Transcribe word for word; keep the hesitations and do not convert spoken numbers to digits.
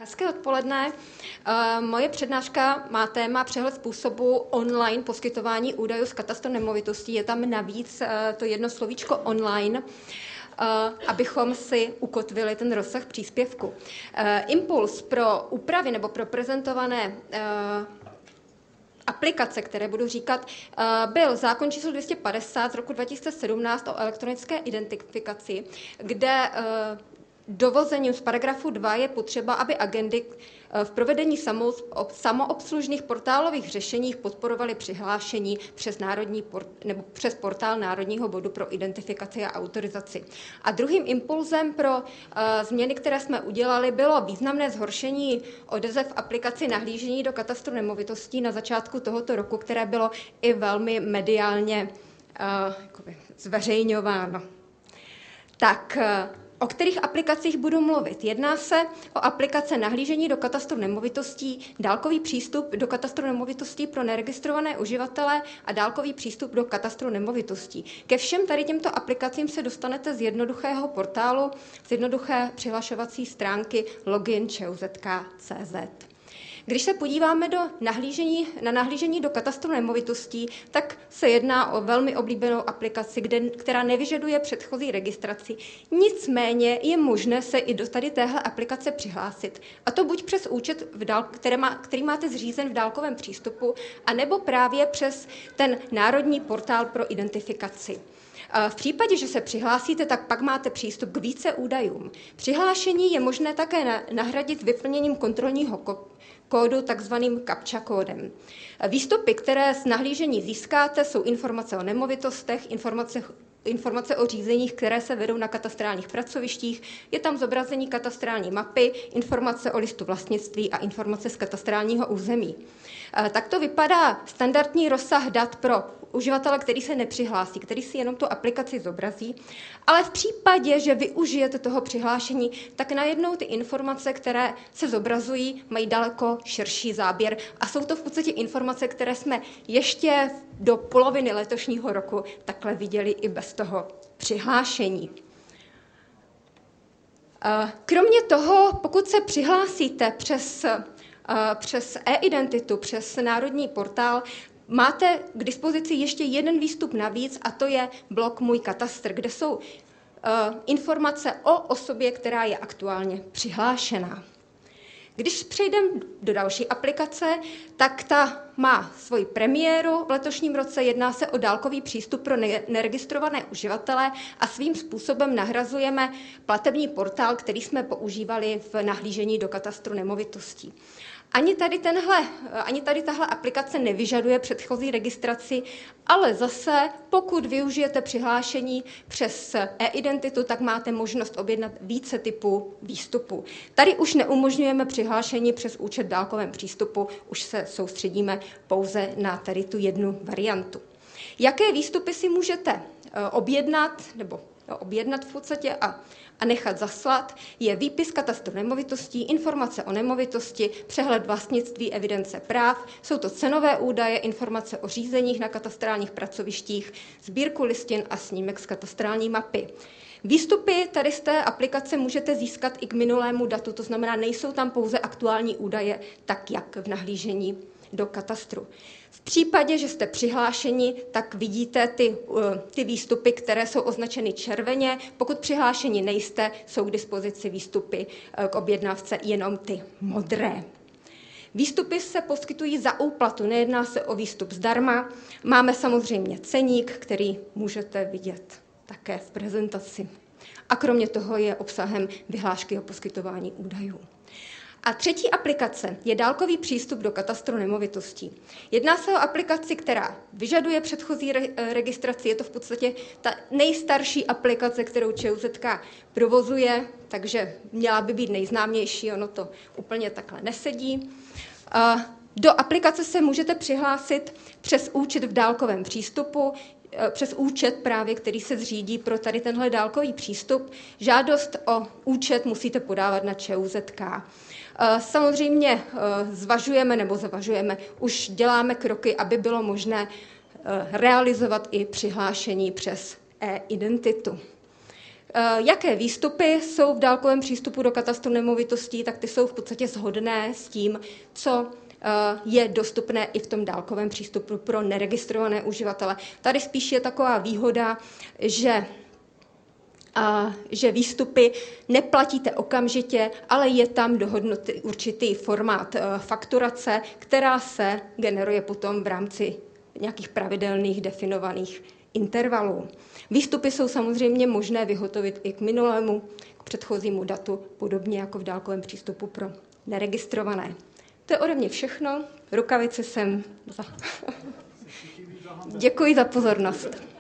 Hezké odpoledne. Moje přednáška má téma přehled způsobu online poskytování údajů z katastru nemovitostí. Je tam navíc to jedno slovíčko online, abychom si ukotvili ten rozsah příspěvku. Impuls pro úpravy nebo pro prezentované aplikace, které budu říkat, byl zákon číslo dvě stě padesát z roku dva tisíce sedmnáct o elektronické identifikaci, kde dovozením z paragrafu dva je potřeba, aby agendy v provedení samoobslužných portálových řešeních podporovaly přihlášení přes, národní port, nebo přes portál Národního bodu pro identifikaci a autorizaci. A druhým impulzem pro uh, změny, které jsme udělali, bylo významné zhoršení odezev aplikaci nahlížení do katastru nemovitostí na začátku tohoto roku, které bylo i velmi mediálně uh, jakoby zveřejňováno. Tak, uh, O kterých aplikacích budu mluvit? Jedná se o aplikace nahlížení do katastru nemovitostí, dálkový přístup do katastru nemovitostí pro neregistrované uživatele a dálkový přístup do katastru nemovitostí. Ke všem tady těmto aplikacím se dostanete z jednoduchého portálu, z jednoduché přihlašovací stránky login tečka čuzet tečka cé zet. Když se podíváme do nahlížení, na nahlížení do katastru nemovitostí, tak se jedná o velmi oblíbenou aplikaci, kde, která nevyžaduje předchozí registraci. Nicméně je možné se i do tady téhle aplikace přihlásit. A to buď přes účet, v dál, který, má, který máte zřízen v dálkovém přístupu, anebo právě přes ten Národní portál pro identifikaci. V případě, že se přihlásíte, tak pak máte přístup k více údajům. Přihlášení je možné také nahradit vyplněním kontrolního kódu, takzvaným captcha kódem. Výstupy, které z nahlížení získáte, jsou informace o nemovitostech, informace informace o řízeních, které se vedou na katastrálních pracovištích, je tam zobrazení katastrální mapy, informace o listu vlastnictví a informace z katastrálního území. Takto vypadá standardní rozsah dat pro uživatele, který se nepřihlásí, který si jenom tu aplikaci zobrazí, ale v případě, že využijete toho přihlášení, tak najednou ty informace, které se zobrazují, mají daleko širší záběr a jsou to v podstatě informace, které jsme ještě do poloviny letošního roku takhle viděli i bez toho přihlášení. Kromě toho, pokud se přihlásíte přes, přes e-identitu, přes národní portál, máte k dispozici ještě jeden výstup navíc a to je blok Můj katastr, kde jsou uh, informace o osobě, která je aktuálně přihlášená. Když přejdeme do další aplikace, tak ta má svoji premiéru v letošním roce, jedná se o dálkový přístup pro neregistrované uživatele a svým způsobem nahrazujeme platební portál, který jsme používali v nahlížení do katastru nemovitostí. Ani tady, tenhle, ani tady tahle aplikace nevyžaduje předchozí registraci, ale zase, pokud využijete přihlášení přes e-identitu, tak máte možnost objednat více typů výstupů. Tady už neumožňujeme přihlášení přes účet v dálkovém přístupu, už se soustředíme pouze na tady tu jednu variantu. Jaké výstupy si můžete objednat, nebo objednat v podstatě a a nechat zaslat, je výpis katastru nemovitostí, informace o nemovitosti, přehled vlastnictví, evidence práv, jsou to cenové údaje, informace o řízeních na katastrálních pracovištích, sbírku listin a snímek z katastrální mapy. Výstupy tady z té aplikace můžete získat i k minulému datu, to znamená, nejsou tam pouze aktuální údaje, tak jak v nahlížení do katastru. V případě, že jste přihlášeni, tak vidíte ty, ty výstupy, které jsou označeny červeně. Pokud přihlášeni nejste, jsou k dispozici výstupy k objednávce jenom ty modré. Výstupy se poskytují za úplatu, nejedná se o výstup zdarma. Máme samozřejmě ceník, který můžete vidět také v prezentaci. A kromě toho je obsahem vyhlášky o poskytování údajů. A třetí aplikace je dálkový přístup do katastru nemovitostí. Jedná se o aplikaci, která vyžaduje předchozí re- registraci. Je to v podstatě ta nejstarší aplikace, kterou ČUZK provozuje, takže měla by být nejznámější, ono to úplně takhle nesedí. Do aplikace se můžete přihlásit přes účet v dálkovém přístupu, přes účet právě, který se zřídí pro tady tenhle dálkový přístup. Žádost o účet musíte podávat na ČUZK. Samozřejmě zvažujeme nebo zvažujeme, už děláme kroky, aby bylo možné realizovat i přihlášení přes e-identitu. Jaké výstupy jsou v dálkovém přístupu do katastru nemovitostí, tak ty jsou v podstatě shodné s tím, co je dostupné i v tom dálkovém přístupu pro neregistrované uživatele. Tady spíš je taková výhoda, že A, že výstupy neplatíte okamžitě, ale je tam dohodnutý určitý formát fakturace, která se generuje potom v rámci nějakých pravidelných definovaných intervalů. Výstupy jsou samozřejmě možné vyhotovit i k minulému, k předchozímu datu, podobně jako v dálkovém přístupu pro neregistrované. To je ode mě všechno. Rukavice jsem za. Děkuji za pozornost.